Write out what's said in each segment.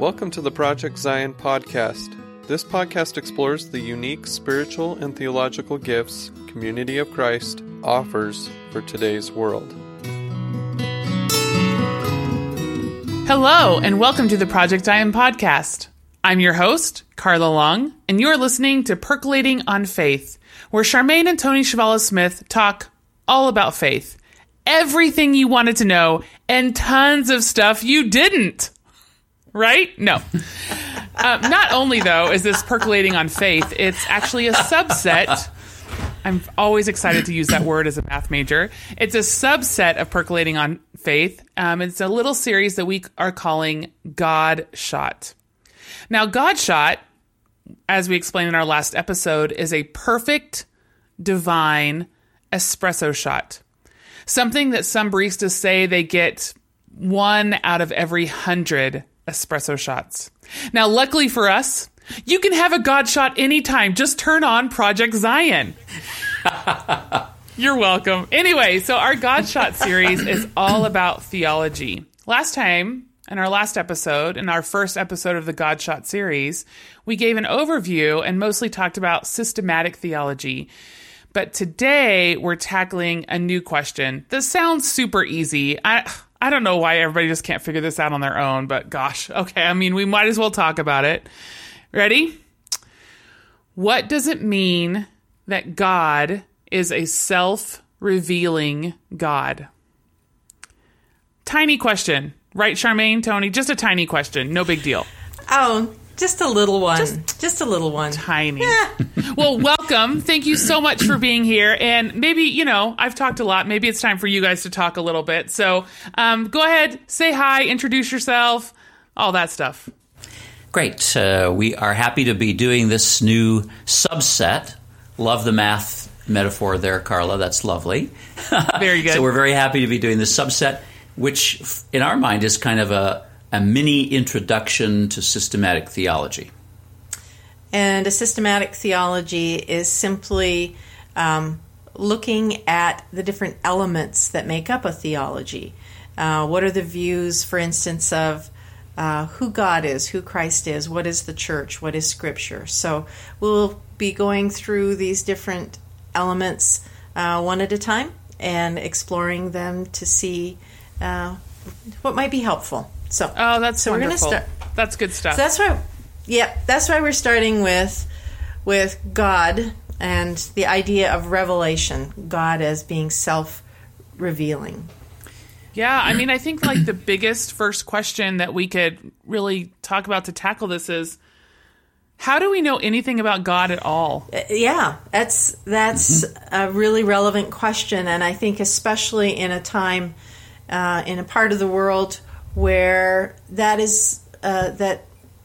Welcome to the Project Zion podcast. This podcast explores the unique spiritual and theological gifts Community of Christ offers for today's world. Hello, and welcome to the Project Zion podcast. I'm your host, Carla Long, and you're listening to Percolating on Faith, where Charmaine and Tony Chavala-Smith talk all about faith. Everything you wanted to know, and tons of stuff you didn't. Right? No. Not only, though, is this Percolating on Faith, it's actually a subset. I'm always excited to use that word as a math major. It's a subset of Percolating on Faith. It's a little series that we are calling God Shot. Now, God Shot, as we explained in our last episode, is a perfect, divine espresso shot. Something that some baristas say they get 1 out of every 100 espresso shots. Now, luckily for us, you can have a God shot anytime. Just turn on Project Zion. You're welcome. Anyway, so our God Shot series is all about theology. Last time, in our last episode, in our first episode of the God Shot series, we gave an overview and mostly talked about systematic theology. But today, we're tackling a new question. This sounds super easy. I don't know why everybody just can't figure this out on their own, but gosh, okay, I mean, we might as well talk about it. Ready? What does it mean that God is a self-revealing God? Tiny question, right, Charmaine, Tony? Just a tiny question, no big deal. Oh, just a little one. Just a little one. Tiny. Well, welcome. Thank you so much for being here. And maybe, I've talked a lot. Maybe it's time for you guys to talk a little bit. So go ahead, say hi, introduce yourself, all that stuff. Great. We are happy to be doing this new subset. Love the math metaphor there, Carla. That's lovely. Very good. So we're very happy to be doing this subset, which in our mind is kind of a mini introduction to systematic theology. And a systematic theology is simply looking at the different elements that make up a theology. What are the views, for instance, of who God is, who Christ is, what is the church, what is Scripture. So we'll be going through these different elements one at a time and exploring them to see what might be helpful. So, that's wonderful. We're going to start. That's good stuff. So that's why we're starting with God and the idea of revelation, God as being self-revealing. Yeah, I mean, I think like the biggest first question that we could really talk about to tackle this is, how do we know anything about God at all? Yeah, that's a really relevant question, and I think especially in a time, in a part of the world where that is that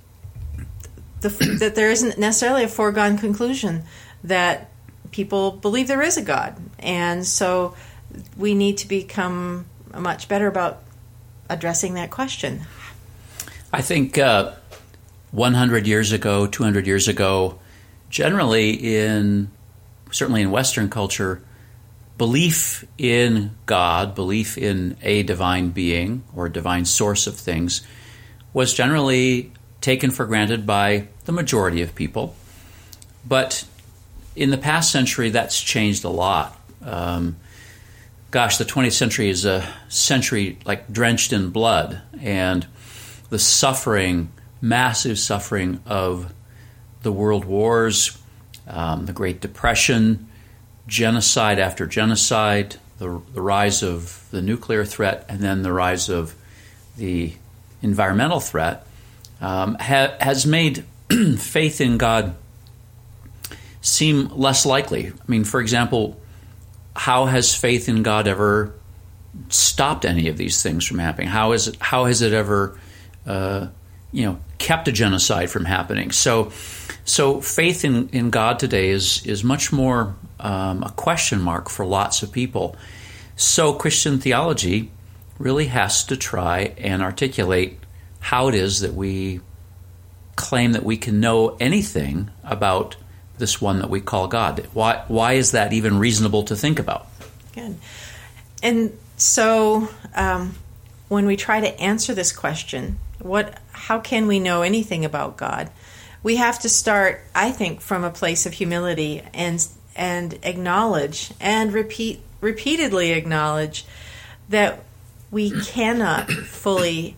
there isn't necessarily a foregone conclusion that people believe there is a God, and so we need to become much better about addressing that question. I think 100 years ago, 200 years ago, generally certainly in Western culture, belief in God, belief in a divine being or a divine source of things was generally taken for granted by the majority of people. But in the past century, that's changed a lot. The 20th century is a century like drenched in blood, and the suffering, massive suffering of the world wars, the Great Depression, genocide after genocide, the rise of the nuclear threat, and then the rise of the environmental threat has made faith in God seem less likely. I mean, for example, how has faith in God ever stopped any of these things from happening? How has it ever kept a genocide from happening? So faith in God today is much more a question mark for lots of people. So Christian theology really has to try and articulate how it is that we claim that we can know anything about this one that we call God. Why is that even reasonable to think about? Good. And so when we try to answer this question, how can we know anything about God? We have to start, I think, from a place of humility and acknowledge and repeatedly acknowledge that we cannot fully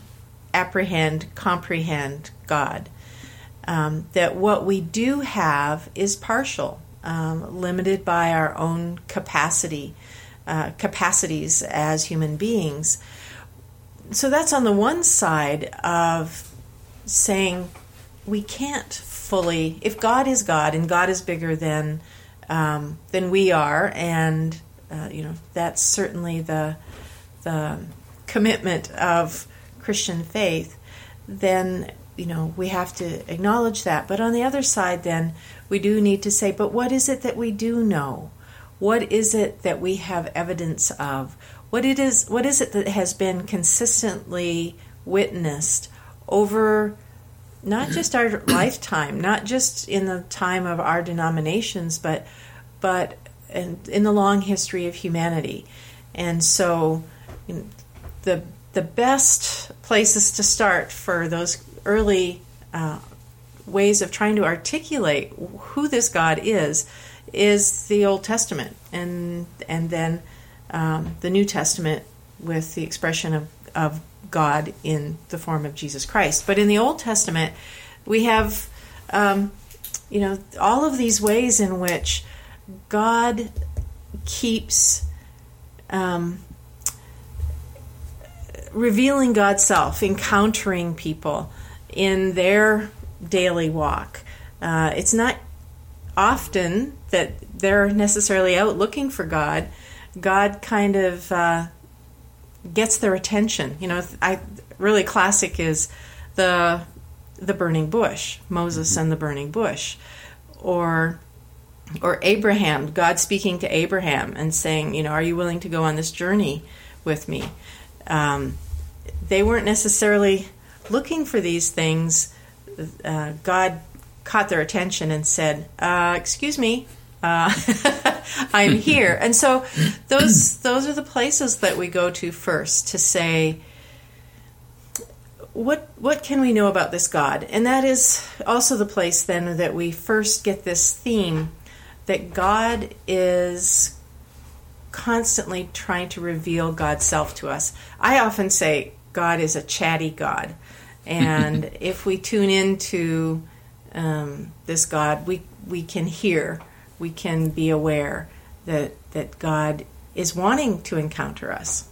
comprehend God. That what we do have is partial, limited by our own capacities as human beings. So that's on the one side of saying we can't fully, if God is God and God is bigger than we are, and that's certainly the commitment of Christian faith, then we have to acknowledge that. But on the other side, then we do need to say, but what is it that we do know? What is it that we have evidence of? What is it that has been consistently witnessed over not just our lifetime, not just in the time of our denominations, but in the long history of humanity? And so the best places to start for those early ways of trying to articulate who this God is the Old Testament, and then the New Testament with the expression of God in the form of Jesus Christ. But in the Old Testament, we have all of these ways in which God keeps revealing God's self, encountering people in their daily walk. It's not often that they're necessarily out looking for God. God kind of gets their attention. Really classic is the burning bush, Moses and the burning bush, or Abraham, God speaking to Abraham and saying, are you willing to go on this journey with me? They weren't necessarily looking for these things. God caught their attention and said, excuse me, I'm here. And so those are the places that we go to first to say, what can we know about this God? And that is also the place then that we first get this theme that God is constantly trying to reveal God's self to us. I often say God is a chatty God. And if we tune into this God, we can hear, we can be aware that God is wanting to encounter us.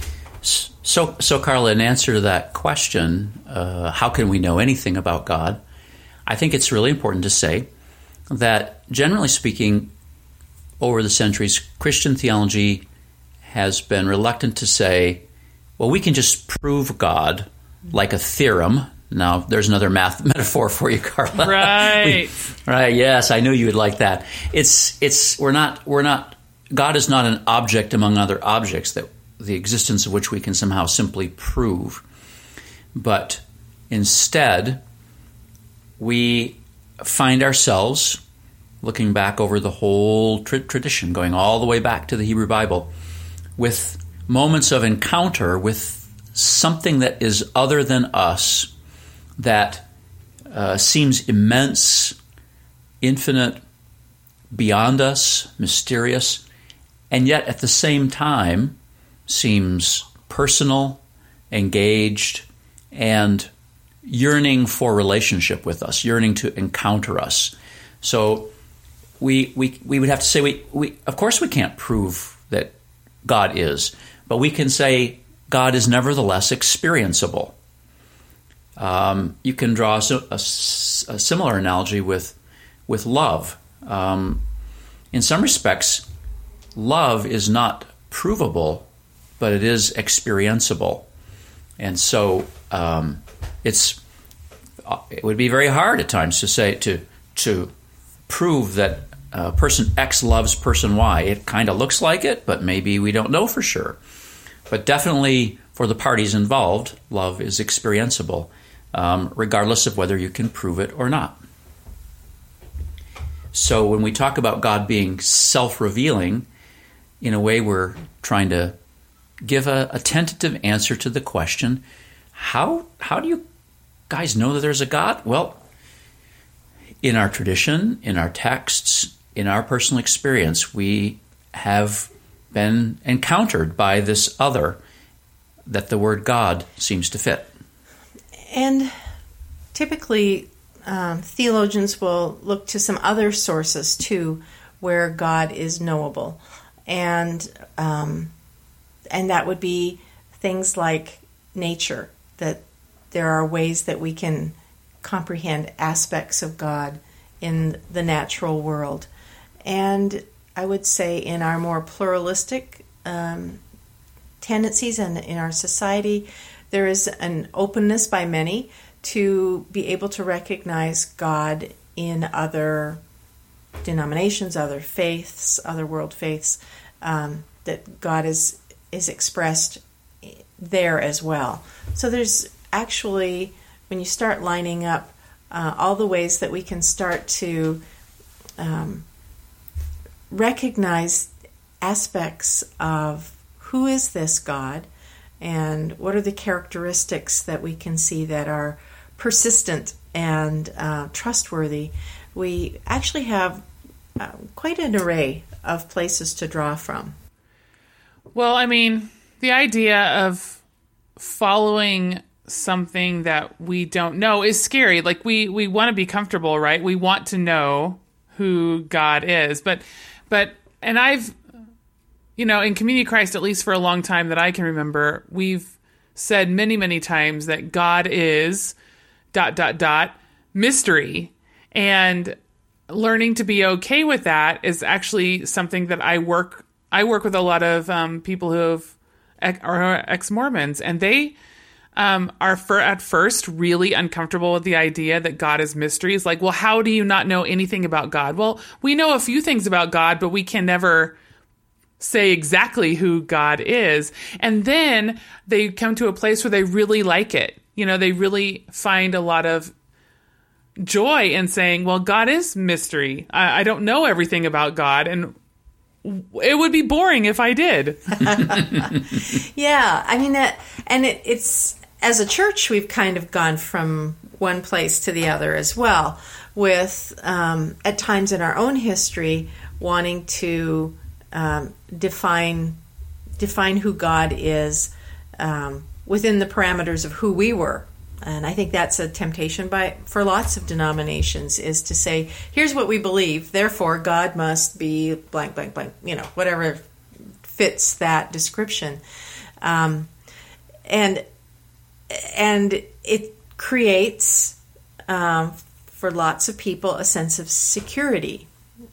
So Carla, in answer to that question, how can we know anything about God? I think it's really important to say that, generally speaking, over the centuries, Christian theology has been reluctant to say, well, we can just prove God like a theorem. Now, there's another metaphor for you, Carla. Right. Right. Yes, I knew you would like that. We're not. God is not an object among other objects that the existence of which we can somehow simply prove, but instead we find ourselves looking back over the whole tradition, going all the way back to the Hebrew Bible, with moments of encounter with something that is other than us, that seems immense, infinite, beyond us, mysterious, and yet at the same time seems personal, engaged, and yearning for relationship with us, yearning to encounter us. So we would have to say, we of course we can't prove that God is, but we can say God is nevertheless experienceable. You can draw a similar analogy with love. In some respects, love is not provable, but it is experienceable. And so it would be very hard at times to say to prove that person X loves person Y. It kind of looks like it, but maybe we don't know for sure. But definitely for the parties involved, love is experienceable, regardless of whether you can prove it or not. So when we talk about God being self-revealing, in a way we're trying to give a tentative answer to the question, how do you guys know that there's a God? Well, in our tradition, in our texts, in our personal experience, we have been encountered by this other that the word God seems to fit. And typically, theologians will look to some other sources too, where God is knowable, and that would be things like nature. That there are ways that we can comprehend aspects of God in the natural world, and I would say in our more pluralistic tendencies and in our society, there is an openness by many to be able to recognize God in other denominations, other faiths, other world faiths, that God is expressed there as well. So there's actually, when you start lining up all the ways that we can start to recognize aspects of who is this God, and what are the characteristics that we can see that are persistent and trustworthy, we actually have quite an array of places to draw from. Well, I mean, the idea of following something that we don't know is scary. Like, we want to be comfortable, right? We want to know who God is. But I've, in Community of Christ, at least for a long time that I can remember, we've said many, many times that God is ... mystery. And learning to be okay with that is actually something that I work with a lot of people who are ex-Mormons, and they are at first really uncomfortable with the idea that God is mystery. It's like, well, how do you not know anything about God? Well, we know a few things about God, but we can never say exactly who God is. And then they come to a place where they really like it. They really find a lot of joy in saying, well, God is mystery. I don't know everything about God, and it would be boring if I did. Yeah, I mean, it's as a church, we've kind of gone from one place to the other as well, with at times in our own history wanting to define who God is within the parameters of who we were. And I think that's a temptation for lots of denominations, is to say, here's what we believe, therefore God must be blank, blank, blank, whatever fits that description. And it creates, for lots of people, a sense of security.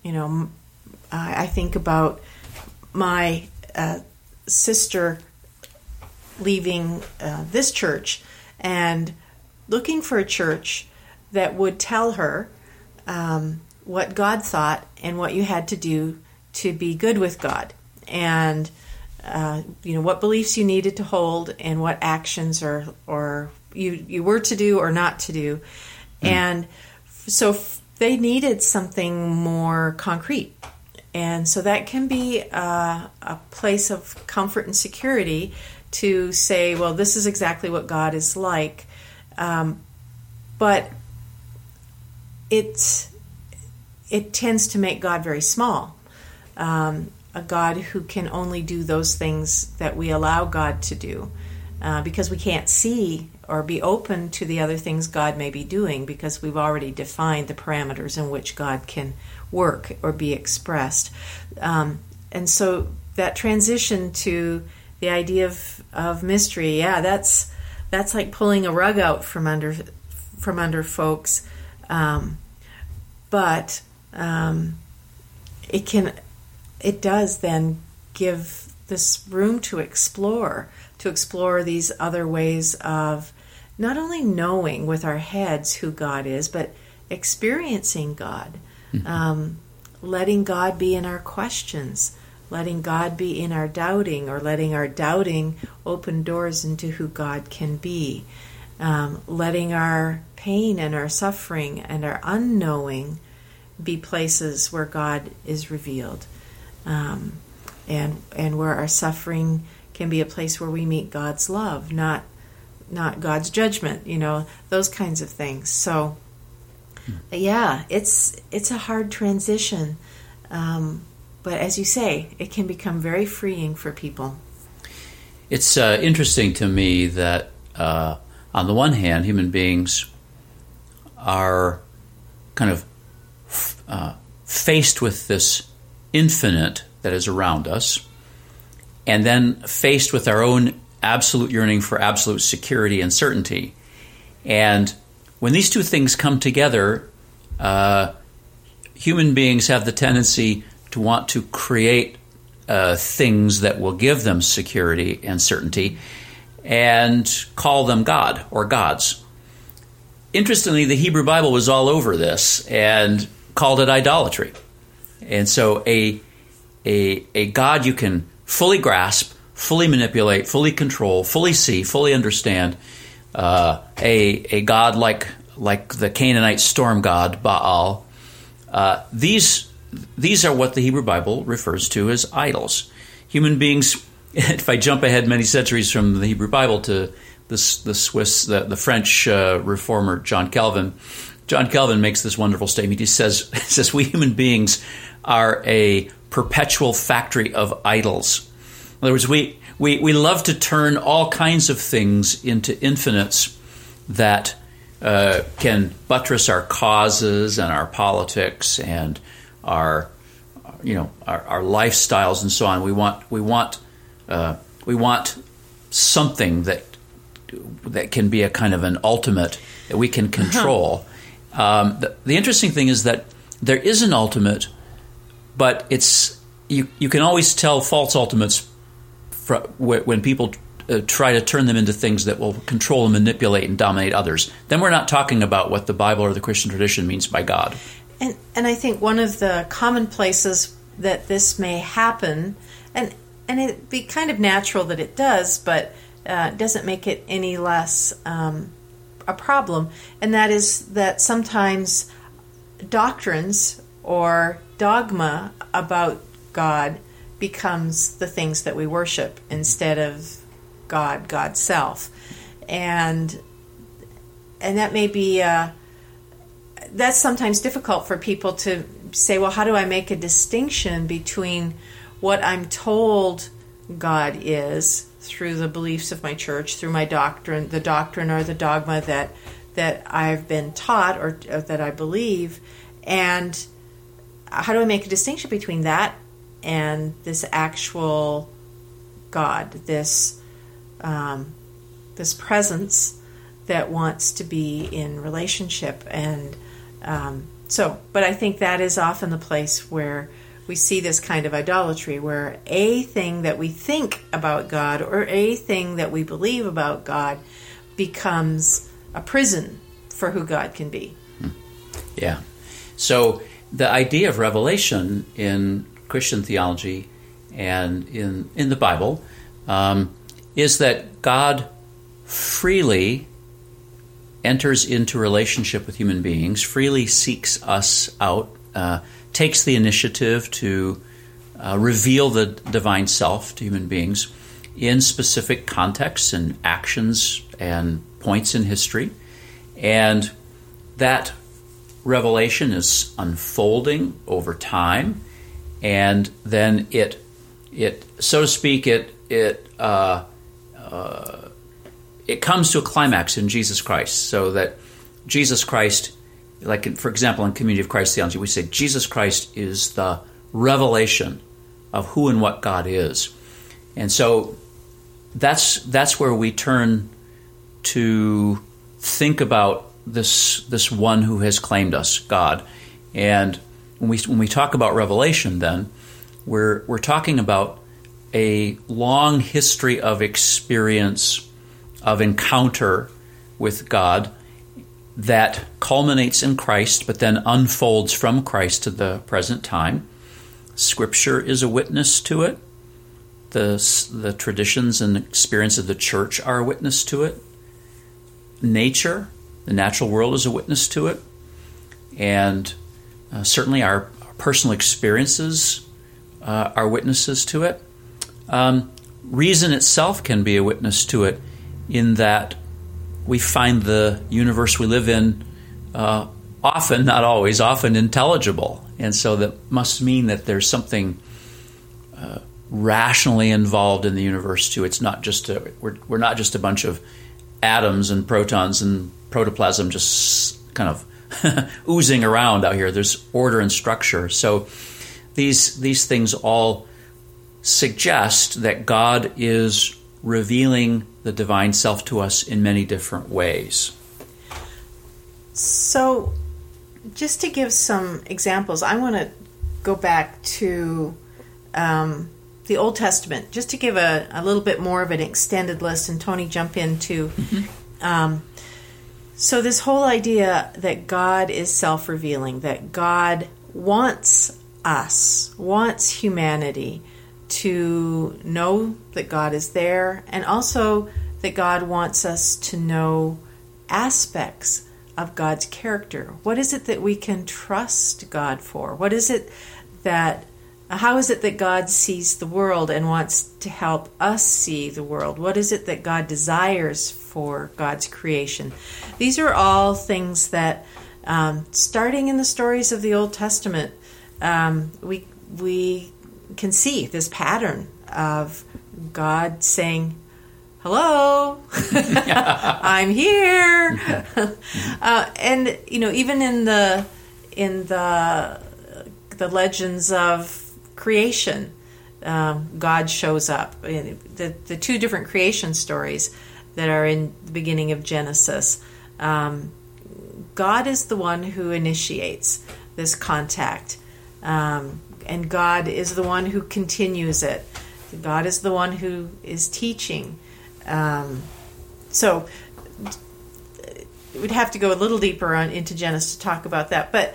I think about my sister leaving this church and looking for a church that would tell her what God thought and what you had to do to be good with God, and what beliefs you needed to hold and what actions or you were to do or not to do. And so they needed something more concrete. And so that can be a place of comfort and security to say, well, this is exactly what God is like. But it tends to make God very small. A God who can only do those things that we allow God to do, because we can't see or be open to the other things God may be doing, because we've already defined the parameters in which God can work or be expressed. And so that transition to the idea of mystery, that's like pulling a rug out from under folks. But it does then give this room to explore these other ways of not only knowing with our heads who God is, but experiencing God, letting God be in our questions, letting God be in our doubting, or letting our doubting open doors into who God can be, letting our pain and our suffering and our unknowing be places where God is revealed, and where our suffering can be a place where we meet God's love, not God's judgment, those kinds of things. So, yeah, it's a hard transition. But as you say, it can become very freeing for people. It's interesting to me that, on the one hand, human beings are kind of faced with this infinite that is around us, and then faced with our own absolute yearning for absolute security and certainty. And when these two things come together, human beings have the tendency to want to create things that will give them security and certainty and call them God or gods. Interestingly, the Hebrew Bible was all over this and called it idolatry. And so a God you can fully grasp, fully manipulate, fully control, fully see, fully understand, a God like the Canaanite storm god Baal, these are what the Hebrew Bible refers to as idols. Human beings, if I jump ahead many centuries from the Hebrew Bible to the French reformer John Calvin makes this wonderful statement. He says we human beings are a perpetual factory of idols. In other words, we love to turn all kinds of things into infinites that can buttress our causes and our politics and our lifestyles and so on. We want something that can be a kind of an ultimate that we can control. The interesting thing is that there is an ultimate, but you can always tell false ultimates when people try to turn them into things that will control and manipulate and dominate others. Then we're not talking about what the Bible or the Christian tradition means by God. And I think one of the common places that this may happen, and it'd be kind of natural that it does, but doesn't make it any less a problem, and that is that sometimes doctrines or dogma about God becomes the things that we worship instead of God, God's self. And that may be that's sometimes difficult for people to say, well, how do I make a distinction between what I'm told God is through the beliefs of my church, through my doctrine, the doctrine or the dogma that I've been taught or that I believe, and how do I make a distinction between that and this actual God, this presence that wants to be in relationship? And but I think that is often the place where we see this kind of idolatry, where a thing that we think about God or a thing that we believe about God becomes a prison for who God can be. Yeah. So the idea of revelation in Christian theology and in the Bible is that God freely enters into relationship with human beings, freely seeks us out, takes the initiative to reveal the divine self to human beings in specific contexts and actions and points in history. And that revelation is unfolding over time, and then it so to speak, it comes to a climax in Jesus Christ, so that Jesus Christ, like for example in Community of Christ theology, we say Jesus Christ is the revelation of who and what God is. And so that's where we turn to think about this one who has claimed us, God. And when we talk about revelation, then we're talking about a long history of experience, of encounter with God that culminates in Christ, but then unfolds from Christ to the present time. Scripture is a witness to it. The traditions and experience of the church are a witness to it. Nature, the natural world, is a witness to it. And certainly our personal experiences are witnesses to it. reason itself can be a witness to it, in that we find the universe we live in often, not always, often intelligible. And so that must mean that there's something rationally involved in the universe too. It's not just we're not just a bunch of atoms and protons and protoplasm just kind of oozing around out here. There's order and structure. So these things all suggest that God is revealing the divine self to us in many different ways. So, just to give some examples, I want to go back to the Old Testament, just to give a little bit more of an extended list, and Tony, jump in too. So this whole idea that God is self-revealing, that God wants us, wants humanity to know that God is there, and also that God wants us to know aspects of God's character. What is it that we can trust God for? What is it that, how is it that God sees the world and wants to help us see the world? What is it that God desires for God's creation? These are all things that, starting in the stories of the Old Testament, we can see this pattern of God saying, "Hello, I'm here," and even in the legends of creation, God shows up. The two different creation stories that are in the beginning of Genesis, God is the one who initiates this contact, and God is the one who continues it. God is the one who is teaching. So we'd have to go a little deeper into Genesis to talk about that. But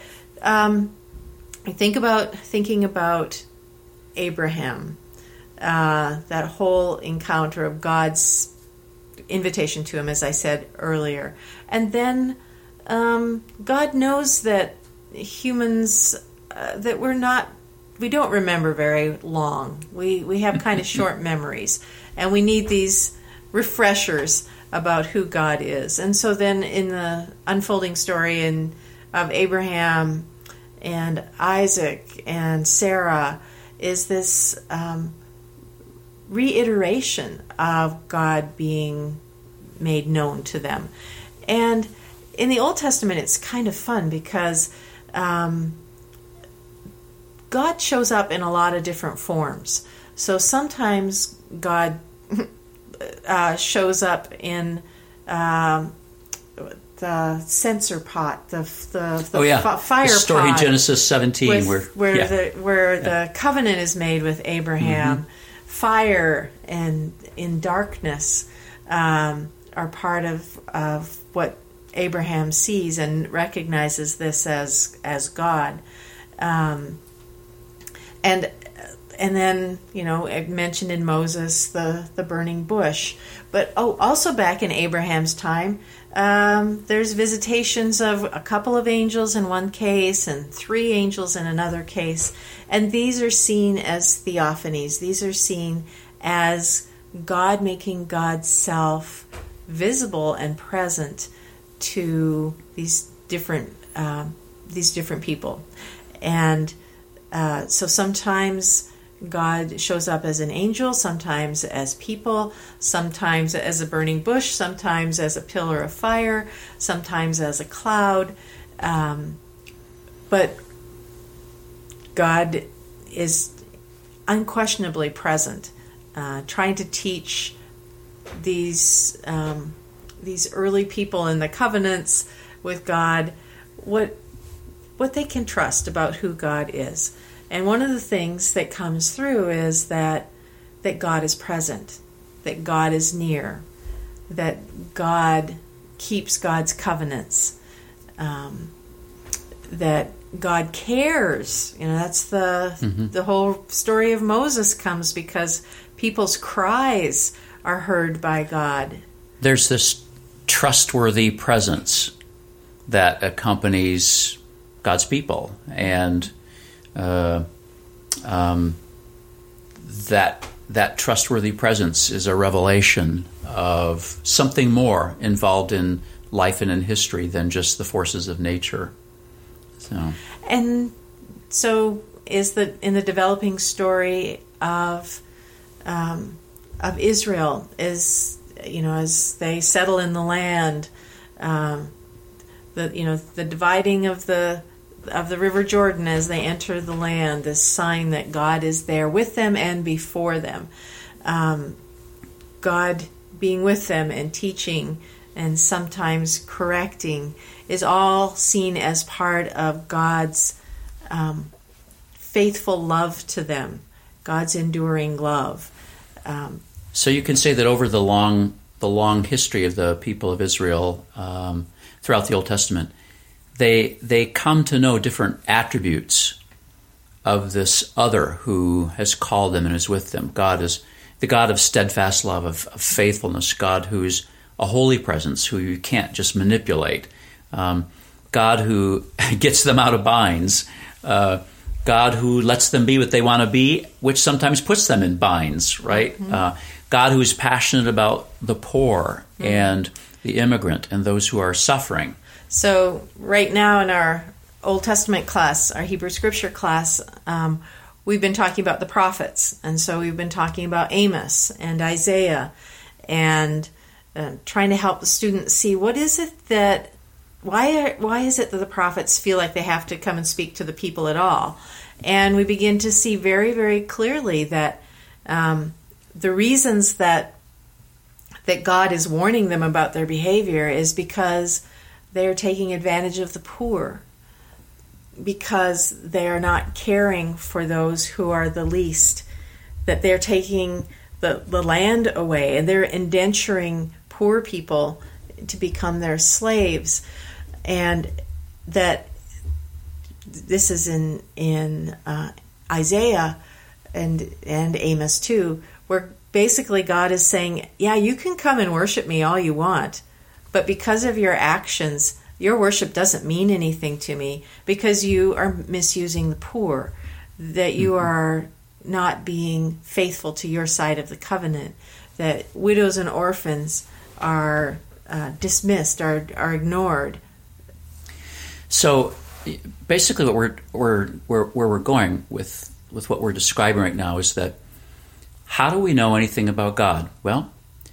thinking about Abraham, that whole encounter of God's invitation to him, as I said earlier. And then God knows that humans, that we don't remember very long. We have kind of short memories, and we need these refreshers about who God is. And so then in the unfolding story of Abraham and Isaac and Sarah is this reiteration of God being made known to them. And in the Old Testament, it's kind of fun because God shows up in a lot of different forms. So sometimes God shows up in the censer pot, the fire the story pot in Genesis 17, where the covenant is made with Abraham. Mm-hmm. Fire and in darkness are part of what Abraham sees and recognizes this as God. And then, I mentioned in Moses the burning bush. But also back in Abraham's time, there's visitations of a couple of angels in one case and 3 angels in another case. And these are seen as theophanies. These are seen as God making God's self visible and present to these different people. And so sometimes God shows up as an angel, sometimes as people, sometimes as a burning bush, sometimes as a pillar of fire, sometimes as a cloud. But God is unquestionably present, trying to teach these early people in the covenants with God what they can trust about who God is. And one of the things that comes through is that God is present, that God is near, that God keeps God's covenants, that God cares. That's the whole story of Moses comes because people's cries are heard by God. There's this trustworthy presence that accompanies God's people, and that that trustworthy presence is a revelation of something more involved in life and in history than just the forces of nature. And so is in the developing story of Israel, as they settle in the land, the dividing of the River Jordan as they enter the land, this sign that God is there with them and before them. God being with them and teaching and sometimes correcting is all seen as part of God's faithful love to them, God's enduring love. So you can say that over the long history of the people of Israel throughout the Old Testament, they come to know different attributes of this other who has called them and is with them. God is the God of steadfast love, of faithfulness, God who's a holy presence, who you can't just manipulate, God who gets them out of binds, God who lets them be what they want to be, which sometimes puts them in binds, right? Mm-hmm. God who is passionate about the poor and the immigrant and those who are suffering. So right now in our Old Testament class, our Hebrew Scripture class, we've been talking about the prophets. And so we've been talking about Amos and Isaiah and trying to help the students see why is it that the prophets feel like they have to come and speak to the people at all. And we begin to see very, very clearly that the reasons that God is warning them about their behavior is because they are taking advantage of the poor, because they are not caring for those who are the least, that they're taking the land away, and they're indenturing poor people to become their slaves. And that this is in Isaiah and Amos too, where basically God is saying, yeah, you can come and worship me all you want, but because of your actions, your worship doesn't mean anything to me, because you are misusing the poor, that you are not being faithful to your side of the covenant, that widows and orphans are dismissed, are ignored. So basically what we're going with what we're describing right now is that how do we know anything about God? Well,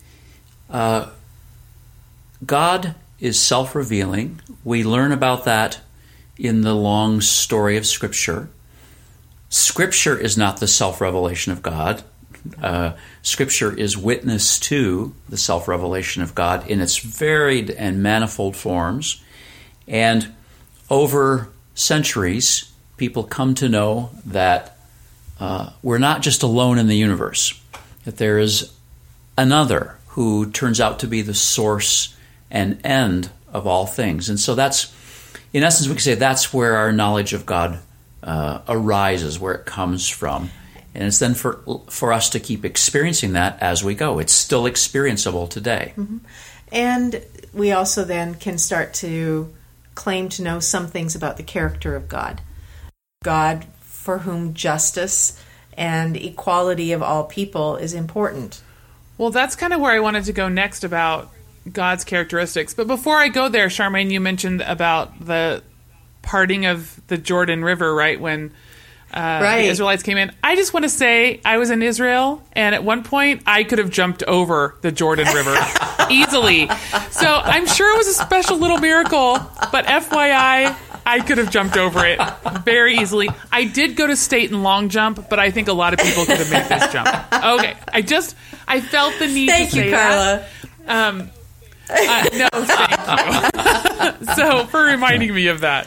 God is self-revealing. We learn about that in the long story of Scripture. Scripture is not the self-revelation of God. Scripture is witness to the self-revelation of God in its varied and manifold forms. And over centuries, people come to know that we're not just alone in the universe, that there is another who turns out to be the source and end of all things. And so that's, in essence, we could say that's where our knowledge of God arises, where it comes from. And it's then for us to keep experiencing that as we go. It's still experienceable today. Mm-hmm. And we also then can start to claim to know some things about the character of God. God for whom justice and equality of all people is important. Well, that's kind of where I wanted to go next about God's characteristics. But before I go there, Charmaine, you mentioned about the parting of the Jordan River, right, when the Israelites came in. I just want to say I was in Israel, and at one point I could have jumped over the Jordan River easily. So I'm sure it was a special little miracle, but FYI, I could have jumped over it very easily. I did go to state in long jump, but I think a lot of people could have made this jump. Okay, I felt the need to say Carla. that. No, thank you. So for reminding me of that.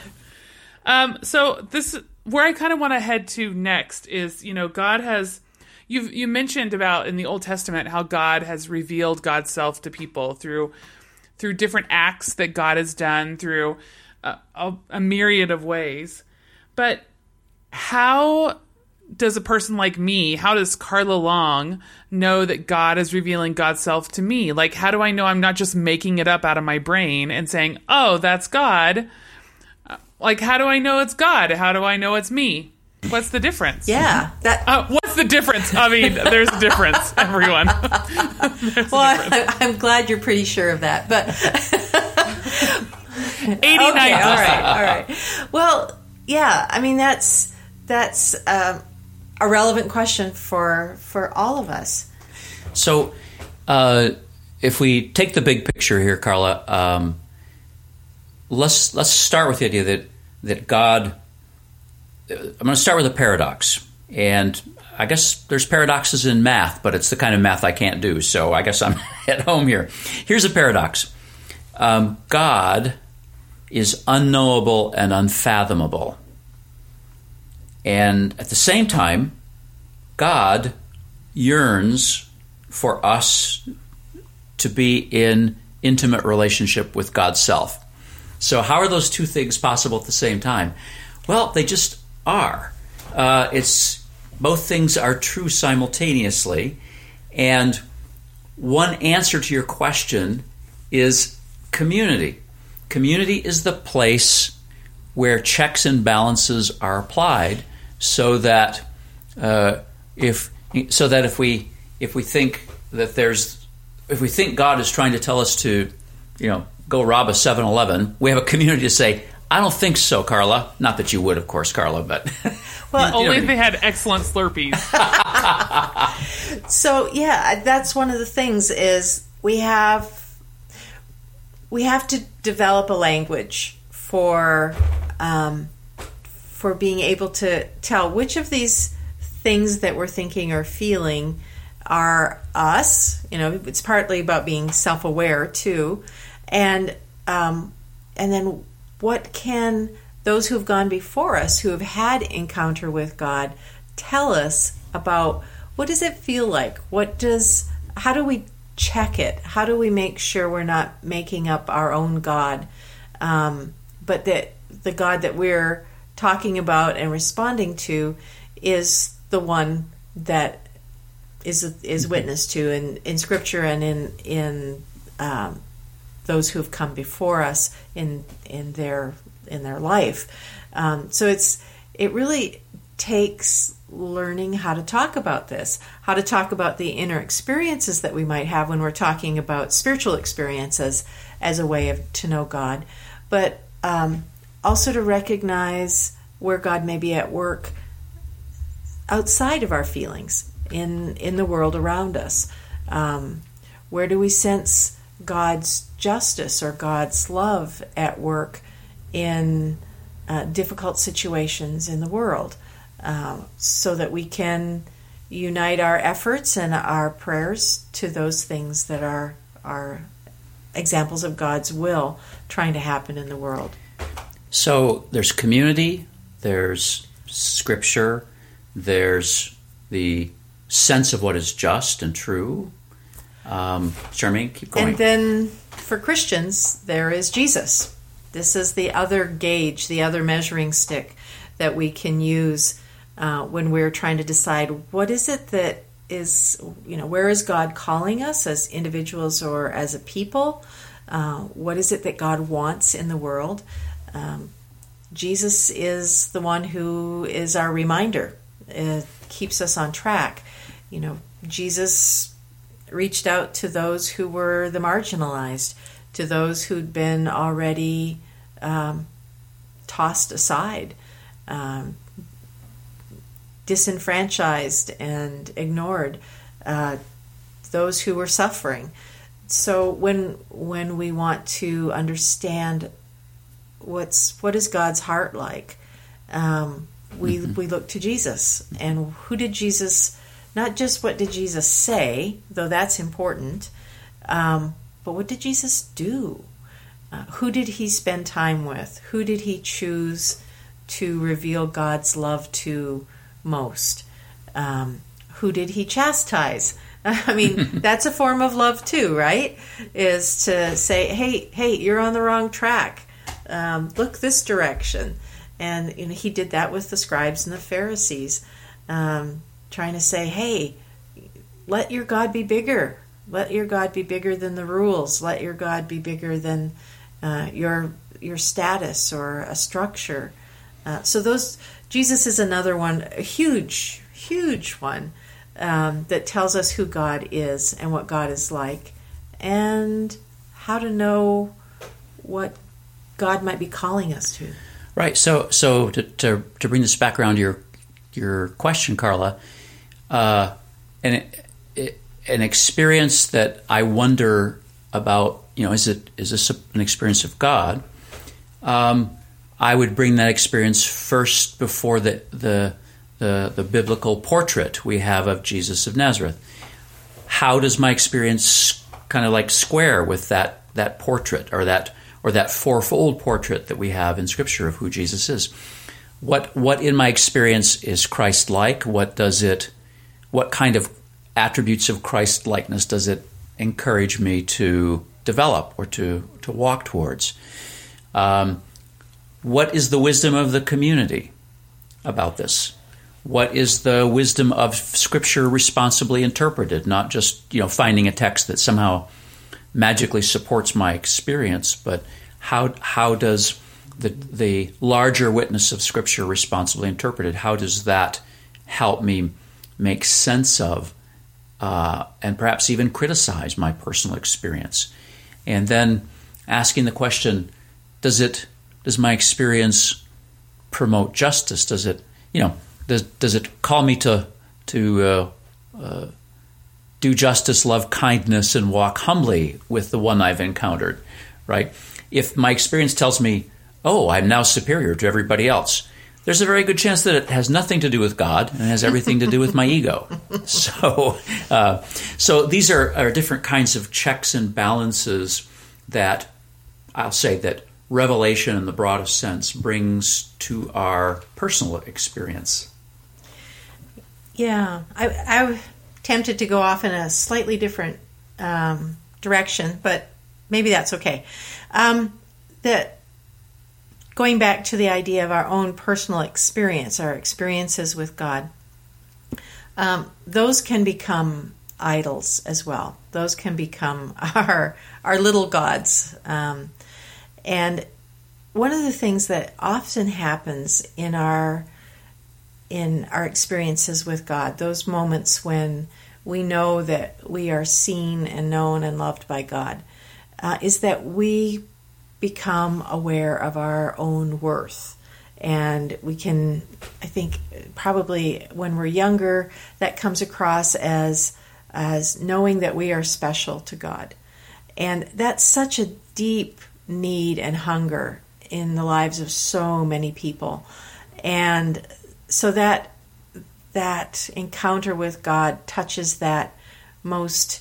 So this, where I kind of want to head to next is, God has, you mentioned about in the Old Testament how God has revealed God's self to people through different acts that God has done through a myriad of ways. But how does a person like me, how does Carla Long know that God is revealing God's self to me? Like, how do I know I'm not just making it up out of my brain and saying, oh, that's God? Like, how do I know it's God? How do I know it's me? What's the difference? Yeah. What's the difference? I mean, there's a difference, everyone. I'm glad you're pretty sure of that. But 89%. Okay, all right. Well, yeah, I mean, that's a relevant question for all of us. So, if we take the big picture here, Carla, let's start with the idea that God. I'm going to start with a paradox, and I guess there's paradoxes in math, but it's the kind of math I can't do. So I guess I'm at home here. Here's a paradox: God is unknowable and unfathomable, and at the same time, God yearns for us to be in intimate relationship with God's self. So how are those two things possible at the same time? Well, they just are. It's both things are true simultaneously, and one answer to your question is community. Community is the place where checks and balances are applied, so that if we think God is trying to tell us to, go rob a 7-Eleven, we have a community to say, I don't think so, Carla. Not that you would, of course, Carla, but well, only if they had excellent Slurpees. So yeah, that's one of the things is we have to develop a language for being able to tell which of these things that we're thinking or feeling are us. It's partly about being self-aware too, and then what can those who have gone before us, who have had encounter with God, tell us about what does it feel like? How do we check it? How do we make sure we're not making up our own God, but that the God that we're talking about and responding to is the one that is witnessed to in Scripture and in those who have come before us in their life. So it really takes learning how to talk about this, how to talk about the inner experiences that we might have when we're talking about spiritual experiences as a way to know God, but also to recognize where God may be at work outside of our feelings in the world around us. Where do we sense God's justice or God's love at work in difficult situations in the world, so that we can unite our efforts and our prayers to those things that are examples of God's will trying to happen in the world. So there's community, there's Scripture, there's the sense of what is just and true. Charmaine, keep going. And then for Christians, there is Jesus. This is the other gauge, the other measuring stick that we can use when we're trying to decide what is it that is, where is God calling us as individuals or as a people? What is it that God wants in the world? Jesus is the one who is our reminder. It keeps us on track. Jesus reached out to those who were the marginalized, to those who'd been already tossed aside, disenfranchised and ignored, those who were suffering. So when we want to understand what is God's heart like, we look to Jesus. And who did Jesus? Not just what did Jesus say, though that's important, but what did Jesus do? Who did he spend time with? Who did he choose to reveal God's love to most? Who did he chastise? I mean, that's a form of love too, right? Is to say, hey, you're on the wrong track. Look this direction. And he did that with the scribes and the Pharisees. Trying to say, hey, let your God be bigger. Let your God be bigger than the rules. Let your God be bigger than your status or a structure. So Jesus is another one, a huge, huge one, that tells us who God is and what God is like, and how to know what God might be calling us to. Right. So to bring this back around to your question, Carla, an experience that I wonder about, is this an experience of God? I would bring that experience first before the biblical portrait we have of Jesus of Nazareth. How does my experience kind of like square with that portrait or that fourfold portrait that we have in Scripture of who Jesus is? What in my experience is Christ-like? What kind of attributes of Christ-likeness does it encourage me to develop or to walk towards? What is the wisdom of the community about this? What is the wisdom of Scripture responsibly interpreted, not just finding a text that somehow magically supports my experience, but how does the larger witness of Scripture responsibly interpreted, how does that help me make sense of and perhaps even criticize my personal experience? And then asking the question, does my experience promote justice? Does it does it call me to do justice, love kindness, and walk humbly with the one I've encountered, right? If my experience tells me, oh, I'm now superior to everybody else, there's a very good chance that it has nothing to do with God and has everything to do with my ego. So these are different kinds of checks and balances that I'll say that revelation in the broadest sense brings to our personal experience. Yeah, I'm tempted to go off in a slightly different direction, but maybe that's okay. That going back to the idea of our own personal experience, our experiences with God, those can become idols as well. Those can become our little gods. And one of the things that often happens in our experiences with God, those moments when we know that we are seen and known and loved by God, is that we become aware of our own worth. And we can, I think, probably when we're younger, that comes across as knowing that we are special to God. And that's such a deep need and hunger in the lives of so many people. And so that encounter with God touches that most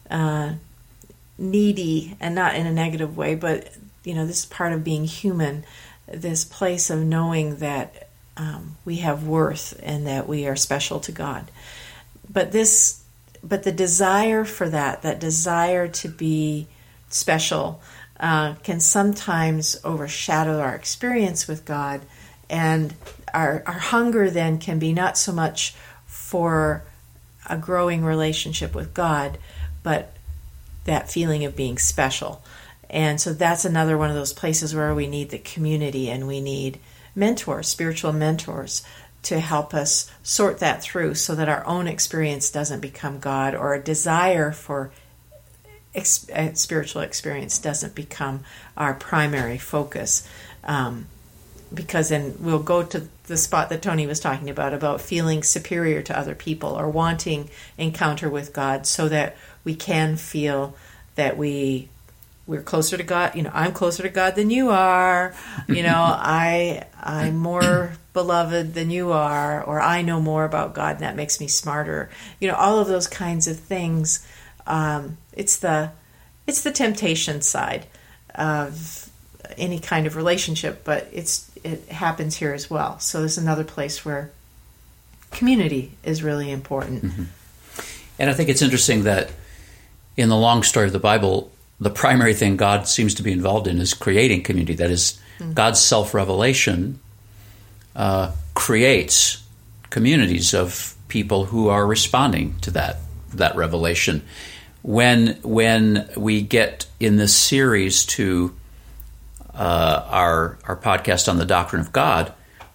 needy, and not in a negative way, but this is part of being human, this place of knowing that we have worth and that we are special to God. But the desire for that desire to be special, can sometimes overshadow our experience with God, and our hunger then can be not so much for a growing relationship with God, but that feeling of being special. And so that's another one of those places where we need the community, and we need mentors, spiritual mentors, to help us sort that through so that our own experience doesn't become God, or a desire for spiritual experience doesn't become our primary focus. Because then we'll go to the spot that Tony was talking about feeling superior to other people or wanting encounter with God, so that we can feel that we're closer to God. I'm closer to God than you are. I'm more beloved than you are, or I know more about God and that makes me smarter. All of those kinds of things. It's the temptation side of any kind of relationship, but it happens here as well. So there's another place where community is really important. Mm-hmm. And I think it's interesting that in the long story of the Bible, the primary thing God seems to be involved in is creating community. That is, God's self-revelation creates communities of people who are responding to that revelation. When we get in this series to our podcast on the doctrine of God,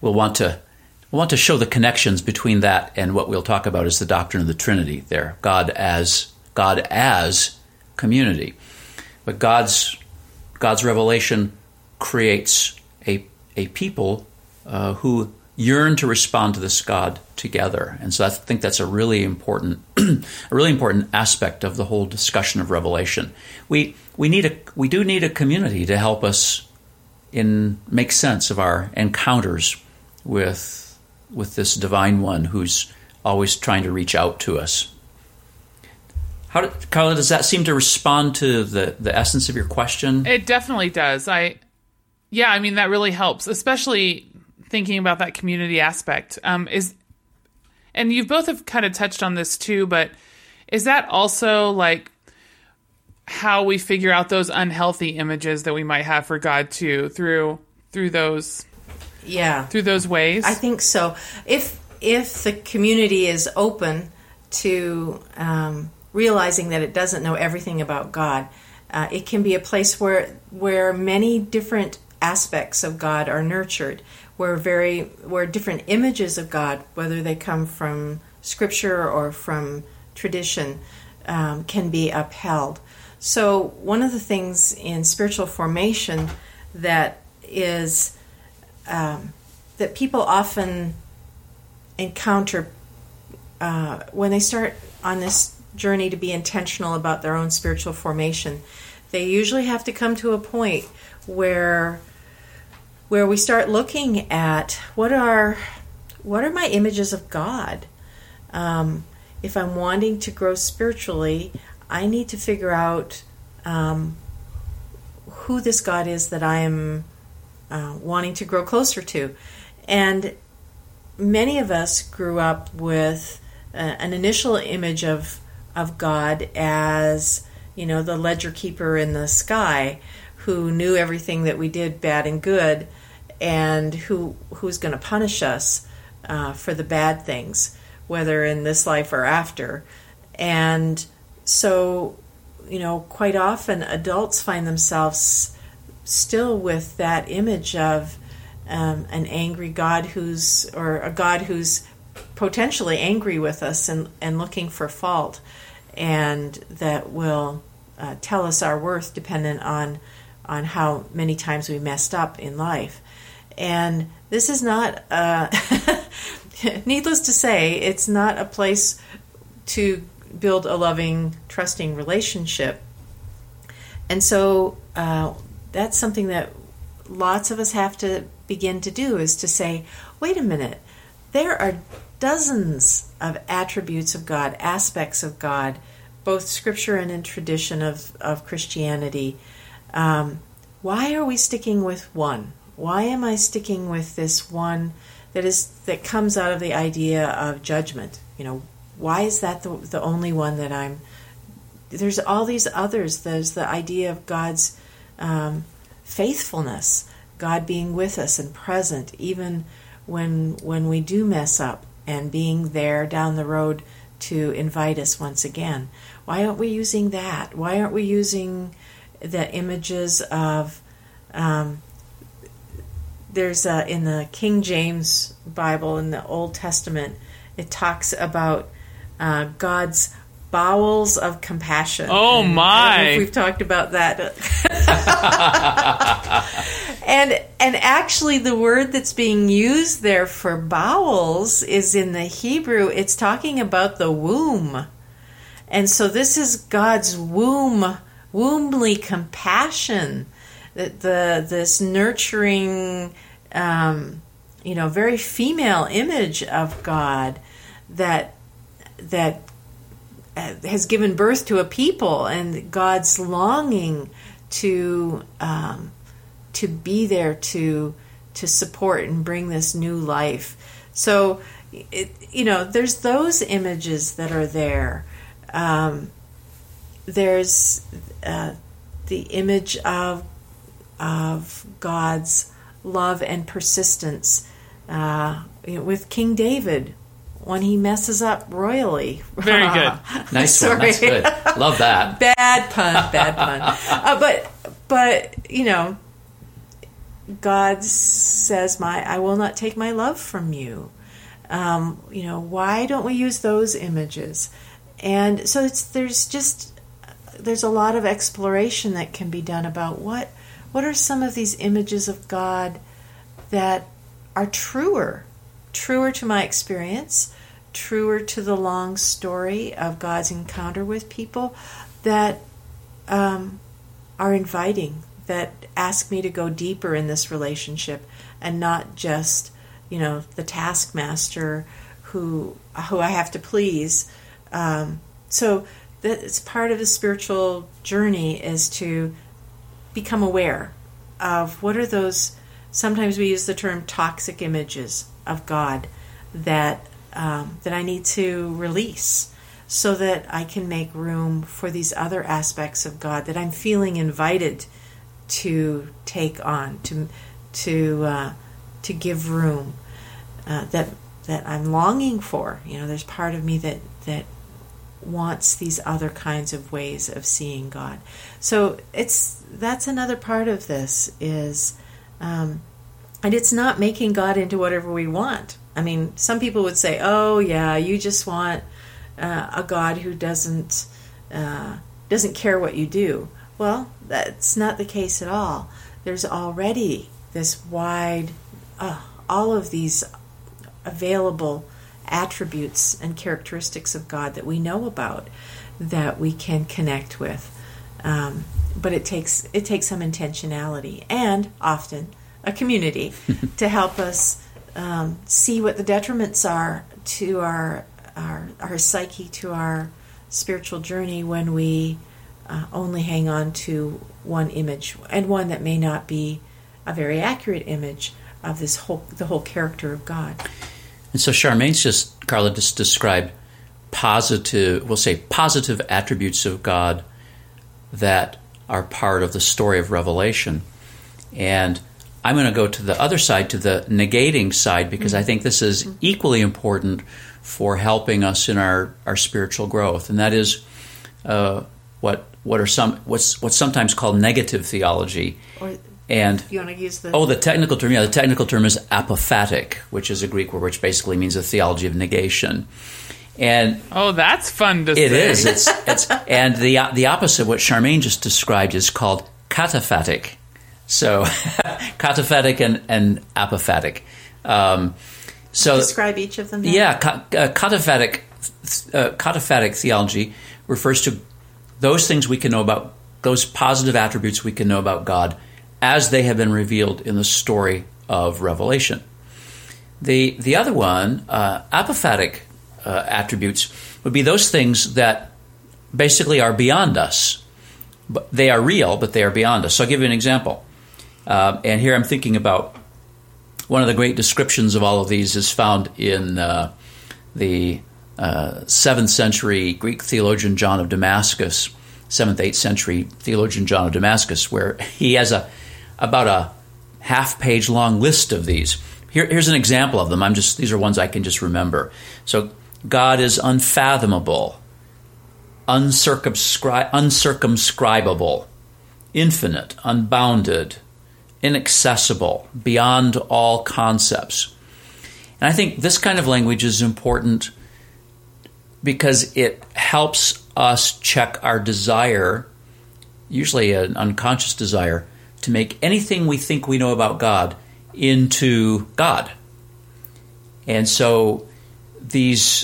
we'll want to show the connections between that and what we'll talk about is the doctrine of the Trinity there, God as community. But God's revelation creates a people who yearn to respond to this God together. And so I think that's a really important aspect of the whole discussion of Revelation. We do need a community to help us make sense of our encounters with this divine one who's always trying to reach out to us. Carla, does that seem to respond to the essence of your question? It definitely does. I mean, that really helps, especially thinking about that community aspect. And you both have kind of touched on this too, but is that also like how we figure out those unhealthy images that we might have for God too, through those ways? I think so. If the community is open to realizing that it doesn't know everything about God, it can be a place where many different aspects of God are nurtured, where different images of God, whether they come from Scripture or from tradition, can be upheld. So one of the things in spiritual formation that is that people often encounter when they start on this journey to be intentional about their own spiritual formation, they usually have to come to a point where we start looking at what are my images of God. If I'm wanting to grow spiritually, I need to figure out who this God is that I am wanting to grow closer to. And many of us grew up with an initial image of God as, the ledger keeper in the sky who knew everything that we did, bad and good, and who's going to punish us for the bad things, whether in this life or after. And so, quite often adults find themselves still with that image of an angry God or a God who's potentially angry with us and looking for fault, and that will tell us our worth dependent on how many times we messed up in life. And this is not, needless to say, it's not a place to build a loving, trusting relationship. And so that's something that lots of us have to begin to do, is to say, wait a minute, there are dozens of attributes of God, aspects of God, both Scripture and in tradition of Christianity. Why are we sticking with one? Why am I sticking with this one that comes out of the idea of judgment? Why is that the only one that there's all these others. There's the idea of God's faithfulness, God being with us and present, even when we do mess up, and being there down the road to invite us once again. Why aren't we using that? Why aren't we using the images of there's in the King James Bible in the Old Testament, it talks about God's bowels of compassion. Oh my! I don't know if we've talked about that. and actually, the word that's being used there for bowels is in the Hebrew. It's talking about the womb, and so this is God's wombly compassion. This nurturing, very female image of God that has given birth to a people, and God's longing to be there to support and bring this new life. So, there's those images that are there. There's the image of God's love and persistence with King David when he messes up royally. Very good. Nice one. That's good. Love that. Bad pun. But God says, I will not take my love from you. Why don't we use those images? And so there's a lot of exploration that can be done about what are some of these images of God that are truer to my experience, truer to the long story of God's encounter with people, that are inviting, that ask me to go deeper in this relationship, and not just, the taskmaster who I have to please. So that's part of the spiritual journey, is to become aware of what are those. Sometimes we use the term toxic images of God that I need to release, so that I can make room for these other aspects of God that I'm feeling invited to take on, to give room, that I'm longing for. There's part of me that wants these other kinds of ways of seeing God. So that's another part of this is, and it's not making God into whatever we want. I mean, some people would say, "Oh, yeah, you just want a God who doesn't care what you do." Well, that's not the case at all. There's already this wide, all of these available attributes and characteristics of God that we know about, that we can connect with. But it takes some intentionality, and often a community to help us see what the detriments are to our psyche, to our spiritual journey, when we only hang on to one image, and one that may not be a very accurate image of the whole character of God. And so Carla just described positive attributes of God that are part of the story of Revelation. And I'm going to go to the other side, to the negating side, because I think this is equally important for helping us in our spiritual growth. And that is what's sometimes called negative theology. And you want to use the technical term? Yeah, the technical term is apophatic, which is a Greek word which basically means a theology of negation. And that's fun to say. It is. It's and the opposite, what Charmaine just described, is called cataphatic. So cataphatic and apophatic. So describe each of them now. Yeah, cataphatic theology refers to those things we can know about, those positive attributes we can know about God as they have been revealed in the story of Revelation. The other one, apophatic attributes, would be those things that basically are beyond us. But they are real, but they are beyond us. So I'll give you an example. And here I'm thinking about one of the great descriptions of all of these is found in the 7th century Greek theologian John of Damascus, 7th, 8th century theologian John of Damascus, where he has about a half-page long list of these. Here's an example of them. These are ones I can just remember. So God is unfathomable, uncircumscribable, infinite, unbounded, inaccessible, beyond all concepts. And I think this kind of language is important because it helps us check our desire, usually an unconscious desire, to make anything we think we know about God into God. And so these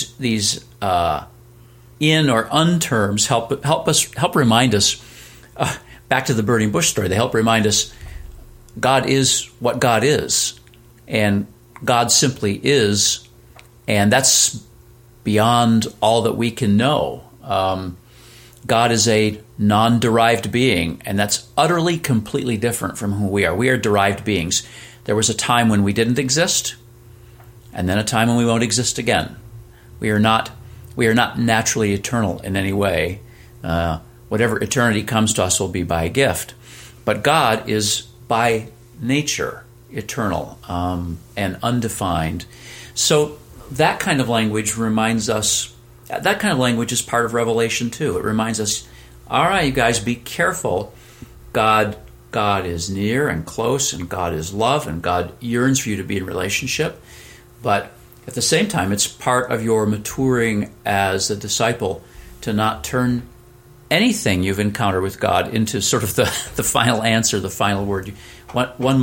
in or un terms help remind us, back to the burning bush story, they help remind us God is what God is, and God simply is, and that's beyond all that we can know. God is a non-derived being, and that's utterly, completely different from who we are. We are derived beings. There was a time when we didn't exist, and then a time when we won't exist again. We are not naturally eternal in any way. Whatever eternity comes to us will be by gift. But God is by nature eternal and undefined. So that kind of language reminds us, that kind of language is part of Revelation too. It reminds us, all right, you guys, be careful. God God is near and close, and God is love, and God yearns for you to be in relationship. But at the same time, it's part of your maturing as a disciple to not turn anything you've encountered with God into sort of the final answer, the final word. One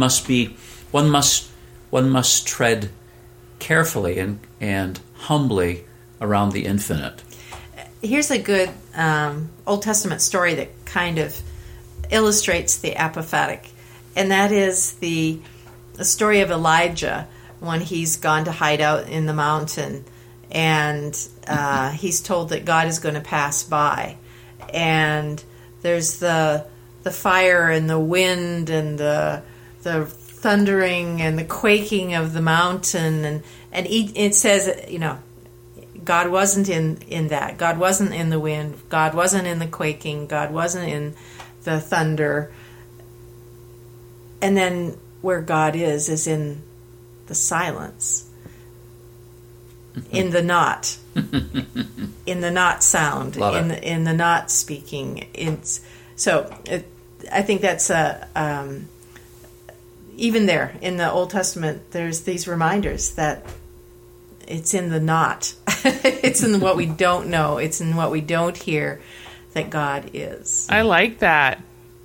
must tread carefully and humbly around the infinite. Here's a good Old Testament story that kind of illustrates the apophatic, and that is the story of Elijah when he's gone to hide out in the mountain, and he's told that God is going to pass by, and there's the fire and the wind and the thundering and the quaking of the mountain, and it says, God wasn't in that. God wasn't in the wind. God wasn't in the quaking. God wasn't in the thunder. And then where God is in the silence, in the not, in the not sound, in the not speaking. I think that's even there in the Old Testament. There's these reminders that it's in the not. It's in what we don't know. It's in what we don't hear that God is. I like that.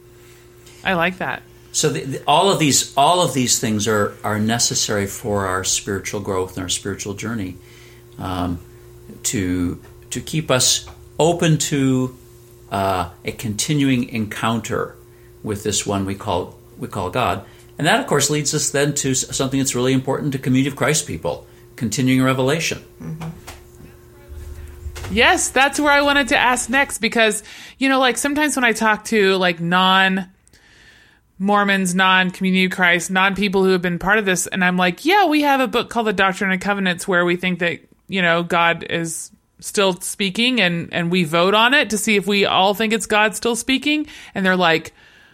So all of these things are necessary for our spiritual growth and our spiritual journey, to keep us open to a continuing encounter with this one we call God, and that of course leads us then to something that's really important to Community of Christ people: continuing revelation. Mm-hmm. Yes, that's where I wanted to ask next, because sometimes when I talk to non-Mormons, non-Community of Christ, non-people who have been part of this, and I'm like, yeah, we have a book called The Doctrine and Covenants where we think that, God is still speaking, and we vote on it to see if we all think it's God still speaking. And they're like,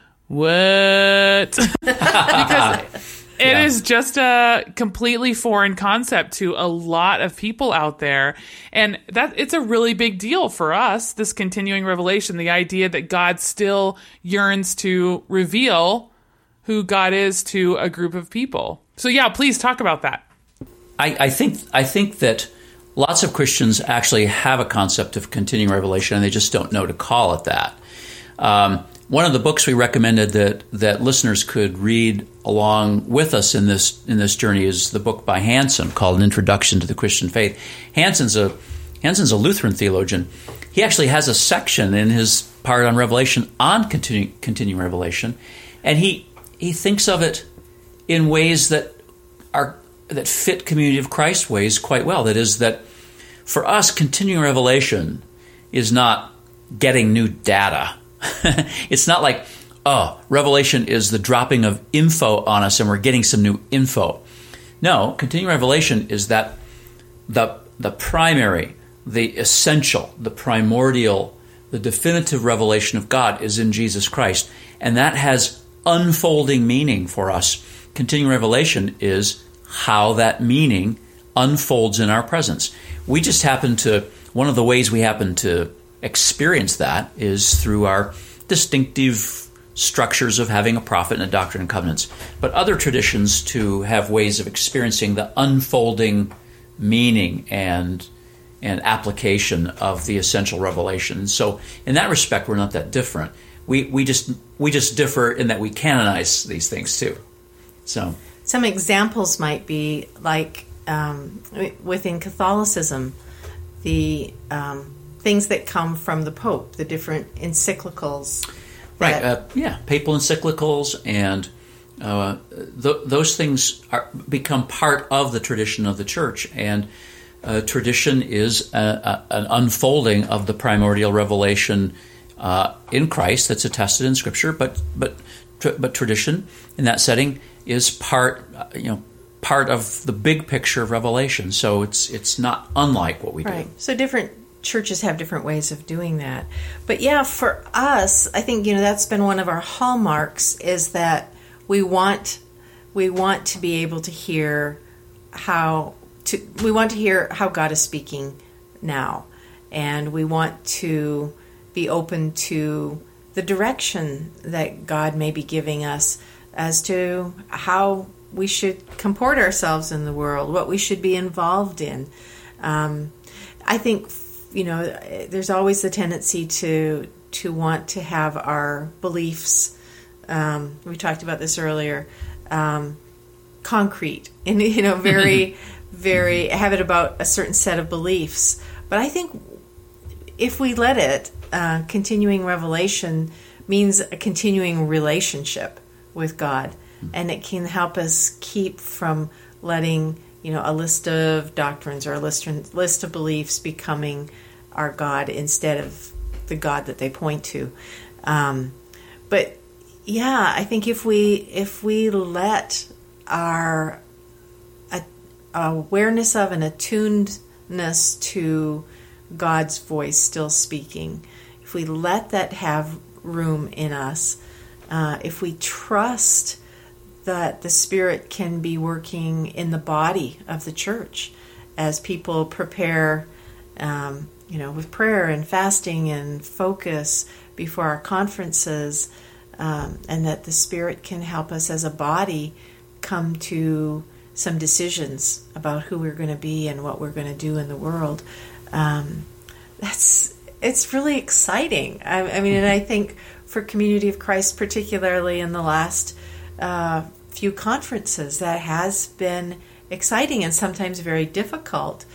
what? Because it is just a completely foreign concept to a lot of people out there. And that it's a really big deal for us, this continuing revelation, the idea that God still yearns to reveal who God is to a group of people. So yeah, please talk about that. I think that lots of Christians actually have a concept of continuing revelation, and they just don't know to call it that. One of the books we recommended that listeners could read along with us in this journey is the book by Hansen called An Introduction to the Christian Faith. Hansen's a Lutheran theologian. He actually has a section in his part on Revelation on continuing revelation, and he thinks of it in ways that fit Community of Christ ways quite well. That is, that for us, continuing revelation is not getting new data. It's not like, revelation is the dropping of info on us and we're getting some new info. No, continuing revelation is that the primary, the essential, the primordial, the definitive revelation of God is in Jesus Christ. And that has unfolding meaning for us. Continuing revelation is how that meaning unfolds in our presence. We just one of the ways we happen to experience that is through our distinctive structures of having a prophet and a doctrine and covenants. But other traditions too have ways of experiencing the unfolding meaning and application of the essential revelation. So in that respect, we're not that different. We just differ in that we canonize these things too. So some examples might be like within Catholicism, the things that come from the Pope, the different encyclicals. Right, papal encyclicals, and those things become part of the tradition of the Church. And tradition is an unfolding of the primordial revelation in Christ that's attested in Scripture. But tradition in that setting is part of the big picture of revelation. So it's not unlike what we do. So different churches have different ways of doing that. But yeah, for us, I think that's been one of our hallmarks, is that we want to be able to hear how God is speaking now, and we want to be open to the direction that God may be giving us as to how we should comport ourselves in the world, what we should be involved in. I think, there's always the tendency to want to have our beliefs, we talked about this earlier, concrete, and, very, very, have it about a certain set of beliefs. But I think if we let it, continuing revelation means a continuing relationship with God, and it can help us keep from letting a list of doctrines or a list of beliefs becoming our God instead of the God that they point to. But yeah, I think if we let our awareness of and attunedness to God's voice still speaking, if we let that have room in us, if we trust that the Spirit can be working in the body of the church as people prepare, with prayer and fasting and focus before our conferences, and that the Spirit can help us as a body come to some decisions about who we're going to be and what we're going to do in the world. It's really exciting. I mean, and I think for Community of Christ, particularly in the last few conferences, that has been exciting and sometimes very difficult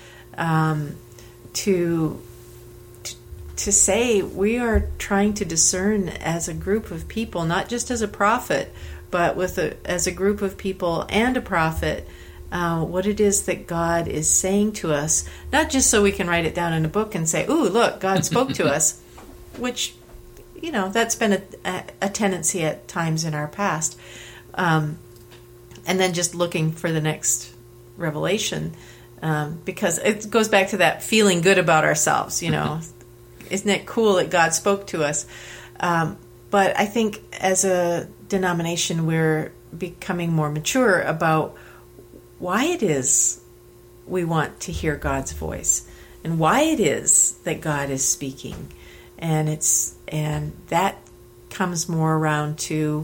to say we are trying to discern as a group of people, not just as a prophet, but as a group of people and a prophet, what it is that God is saying to us, not just so we can write it down in a book and say, "Ooh, look, God spoke to us," which, that's been a tendency at times in our past, and then just looking for the next revelation, because it goes back to that feeling good about ourselves, Isn't it cool that God spoke to us? But I think as a denomination, we're becoming more mature about why it is we want to hear God's voice and why it is that God is speaking. And that comes more around to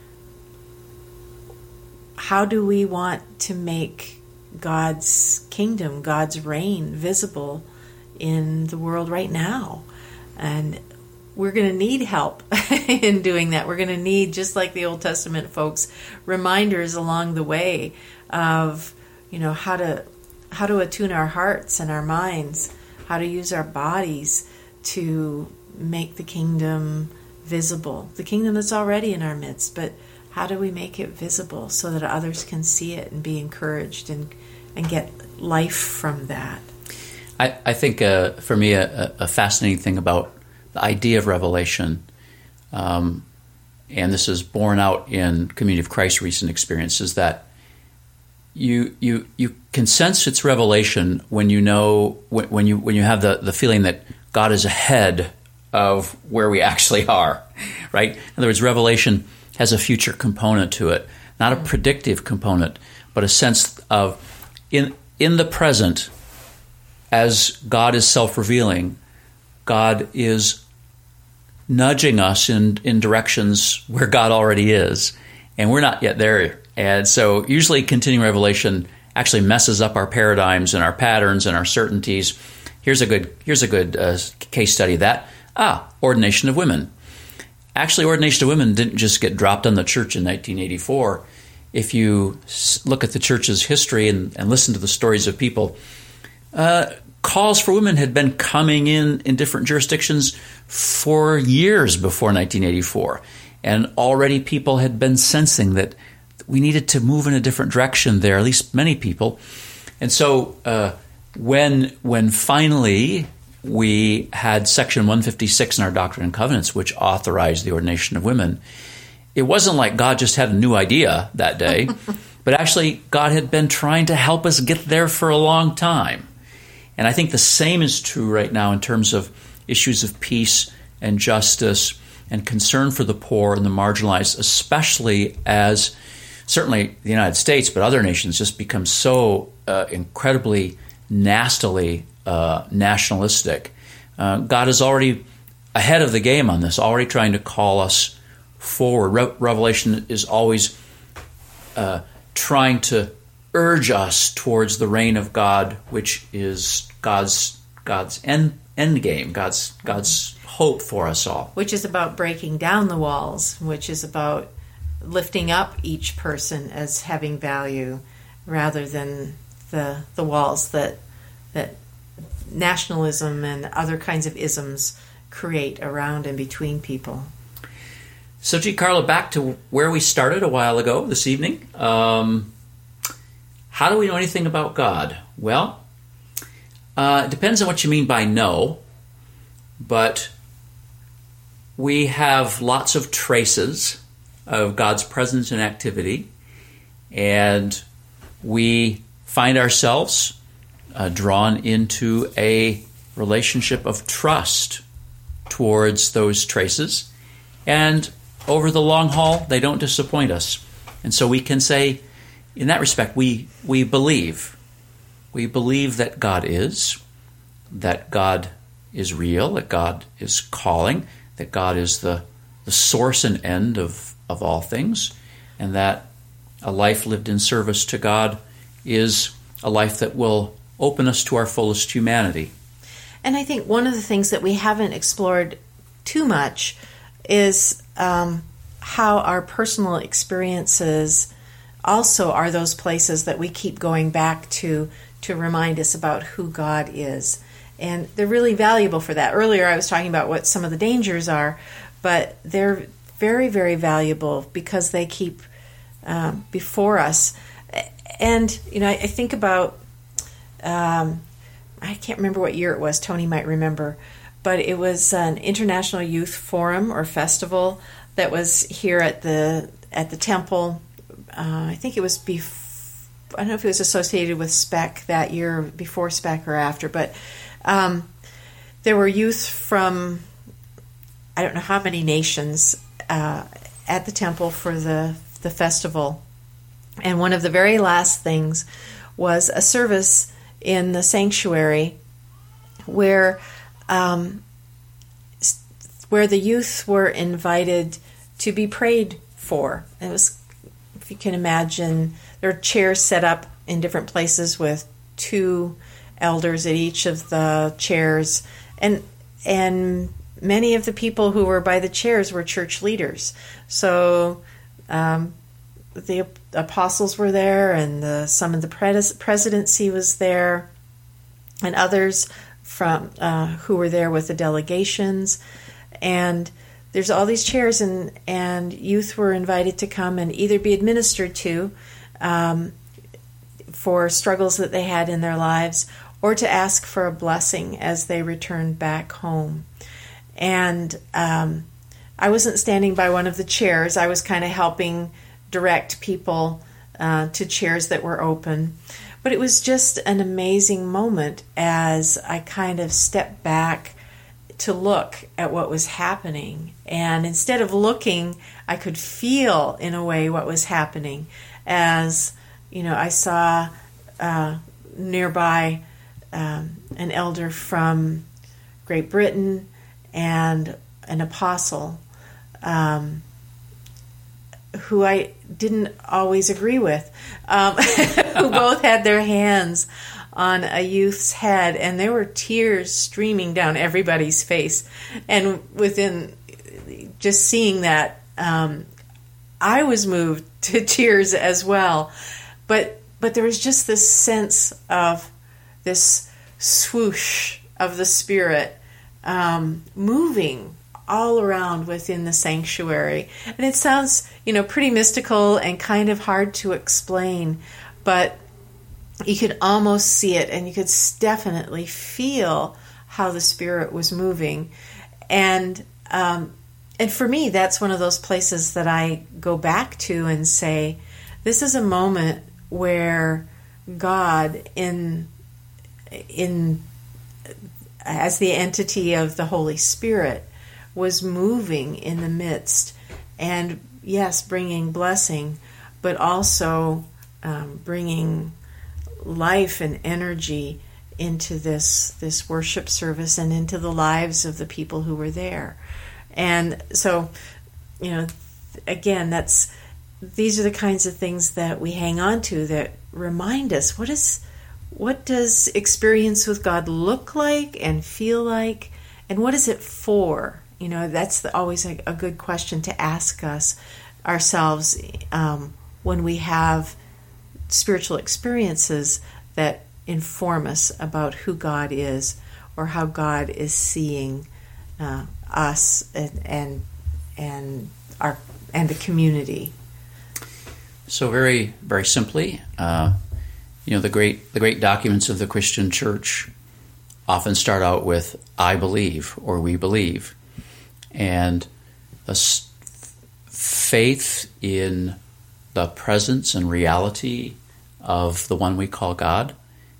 how do we want to make God's kingdom, God's reign visible in the world right now. And we're going to need help in doing that. We're going to need, just like the Old Testament folks, reminders along the way of, how to attune our hearts and our minds, how to use our bodies to make the kingdom visible. The kingdom that's already in our midst, but how do we make it visible so that others can see it and be encouraged and get life from that? I think for me a fascinating thing about the idea of revelation, and this is borne out in Community of Christ recent experience, is that you can sense its revelation when you have the feeling that God is ahead of where we actually are, right? In other words, revelation has a future component to it, not a predictive component, but a sense of in the present. As God is self-revealing, God is nudging us in directions where God already is, and we're not yet there. And so usually continuing revelation actually messes up our paradigms and our patterns and our certainties. Here's a good case study of that. Ordination of women. Actually, ordination of women didn't just get dropped on the church in 1984. If you look at the church's history and listen to the stories of people, calls for women had been coming in different jurisdictions for years before 1984. And already people had been sensing that we needed to move in a different direction there, at least many people. And so when finally we had Section 156 in our Doctrine and Covenants, which authorized the ordination of women, it wasn't like God just had a new idea that day, but actually God had been trying to help us get there for a long time. And I think the same is true right now in terms of issues of peace and justice and concern for the poor and the marginalized, especially as certainly the United States, but other nations just become so incredibly nastily nationalistic. God has already ahead of the game on this, already trying to call us forward. Revelation is always trying to urge us towards the reign of God, which is God's end game, God's hope for us all. Which is about breaking down the walls, which is about lifting up each person as having value rather than the walls that nationalism and other kinds of isms create around and between people. So, Carla, back to where we started a while ago this evening. How do we know anything about God? Well, it depends on what you mean by know, but we have lots of traces of God's presence and activity, and we find ourselves drawn into a relationship of trust towards those traces, and over the long haul, they don't disappoint us. And so we can say, in that respect, we believe. We believe that God is real, that God is calling, that God is the source and end of all things, and that a life lived in service to God is a life that will open us to our fullest humanity. And I think one of the things that we haven't explored too much is how our personal experiences also are those places that we keep going back to remind us about who God is. And they're really valuable for that. Earlier I was talking about what some of the dangers are, but they're very, very valuable because they keep before us. And, I think about, I can't remember what year it was, Tony might remember, but it was an International Youth Forum or Festival that was here at the temple. I think it was I don't know if it was associated with SPEC that year, before SPEC or after, but there were youth from I don't know how many nations at the temple for the festival. And one of the very last things was a service in the sanctuary where the youth were invited to be prayed for. It was, if you can imagine, there are chairs set up in different places with 2 elders at each of the chairs, and many of the people who were by the chairs were church leaders. So the apostles were there, and some of the presidency was there, and others from who were there with the delegations. And there's all these chairs, and youth were invited to come and either be administered to for struggles that they had in their lives, or to ask for a blessing as they returned back home. And I wasn't standing by one of the chairs. I was kind of helping direct people to chairs that were open. But it was just an amazing moment as I kind of stepped back to look at what was happening. And instead of looking, I could feel, in a way, what was happening. As, I saw nearby an elder from Great Britain and an apostle who I didn't always agree with, who both had their hands on a youth's head, and there were tears streaming down everybody's face. And within just seeing that, I was moved to tears as well. But there was just this sense of this swoosh of the Spirit moving all around within the sanctuary. And it sounds, pretty mystical and kind of hard to explain, but you could almost see it, and you could definitely feel how the Spirit was moving. And for me, that's one of those places that I go back to and say, this is a moment where God, as the entity of the Holy Spirit, was moving in the midst, and yes, bringing blessing, but also bringing life and energy into this worship service and into the lives of the people who were there. And so, again, these are the kinds of things that we hang on to that remind us what does experience with God look like and feel like, and what is it for? That's always a good question to ask ourselves when we have spiritual experiences that inform us about who God is or how God is seeing us and the community. So very, very simply, the great documents of the Christian Church often start out with "I believe" or "we believe," and faith in the presence and reality of the one we call God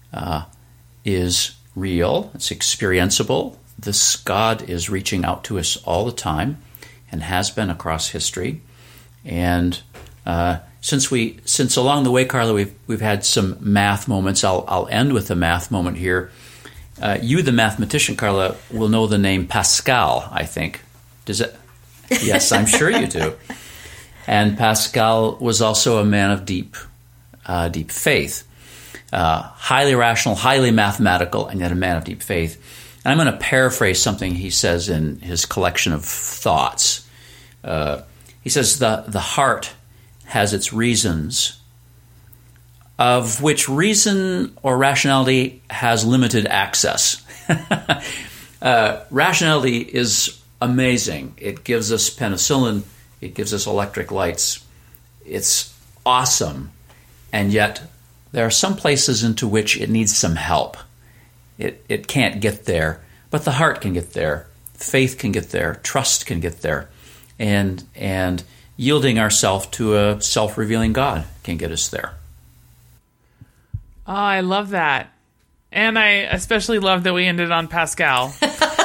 is real. It's experienceable. This God is reaching out to us all the time and has been across history. And since along the way, Carla, we've had some math moments. I'll end with a math moment here. You, the mathematician, Carla, will know the name Pascal, I think. Does it? Yes, I'm sure you do. And Pascal was also a man of deep faith. Highly rational, highly mathematical, and yet a man of deep faith. And I'm going to paraphrase something he says in his collection of thoughts. He says, the heart has its reasons, of which reason or rationality has limited access. Rationality is amazing. It gives us penicillin. It gives us electric lights. It's awesome. And yet there are some places into which it needs some help. It can't get there, but the heart can get there. Faith can get there. Trust can get there. And yielding ourselves to a self-revealing God can get us there. Oh, I love that. And I especially love that we ended on Pascal.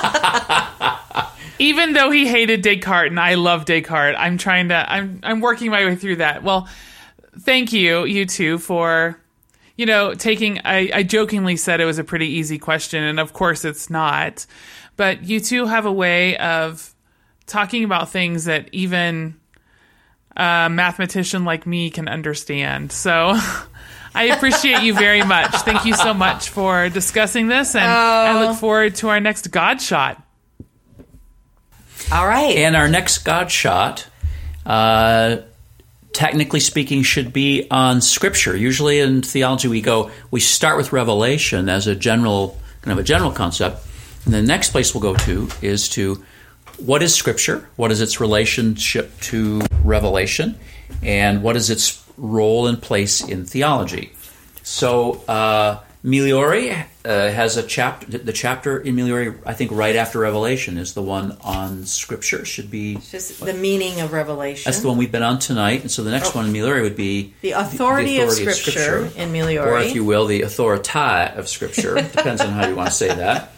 Even though he hated Descartes, and I love Descartes, I'm working my way through that. Well, thank you two, for, taking, I jokingly said it was a pretty easy question, and of course it's not. But you two have a way of talking about things that even a mathematician like me can understand. So I appreciate you very much. Thank you so much for discussing this, and I look forward to our next God Shot. All right. And our next God Shot, technically speaking, should be on Scripture. Usually in theology we start with Revelation as a general concept, and the next place we'll go to is to what is Scripture, what is its relationship to Revelation, and what is its role and place in theology. So Migliore has a chapter. The chapter in Migliore, I think, right after Revelation is the one on Scripture. Should be just the meaning of Revelation. That's the one we've been on tonight, and so the next one in Migliore would be the authority of Scripture in Migliore, or if you will, the authorita of Scripture. Depends on how you want to say that.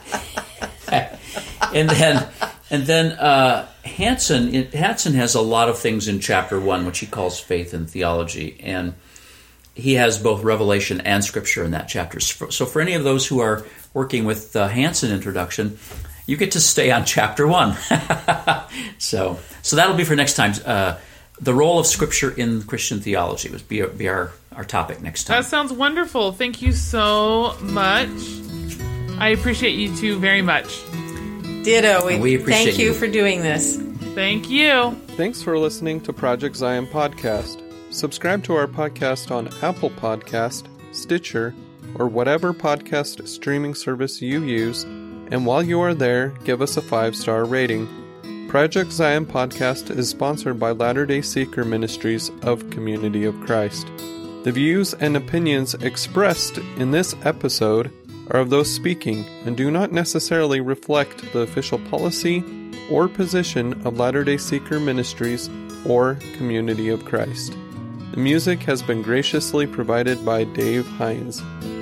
And then Hansen has a lot of things in chapter 1, which he calls faith and theology, and he has both Revelation and Scripture in that chapter. So for any of those who are working with the Hansen introduction, you get to stay on chapter 1. So that'll be for next time. The role of Scripture in Christian theology would be our topic next time. That sounds wonderful. Thank you so much. I appreciate you two very much. Ditto. We appreciate thank you for doing this. Thank you. Thanks for listening to Project Zion Podcast. Subscribe to our podcast on Apple Podcast, Stitcher, or whatever podcast streaming service you use, and while you are there, give us a 5-star rating. Project Zion Podcast is sponsored by Latter-day Seeker Ministries of Community of Christ. The views and opinions expressed in this episode are of those speaking and do not necessarily reflect the official policy or position of Latter-day Seeker Ministries or Community of Christ. The music has been graciously provided by Dave Hines.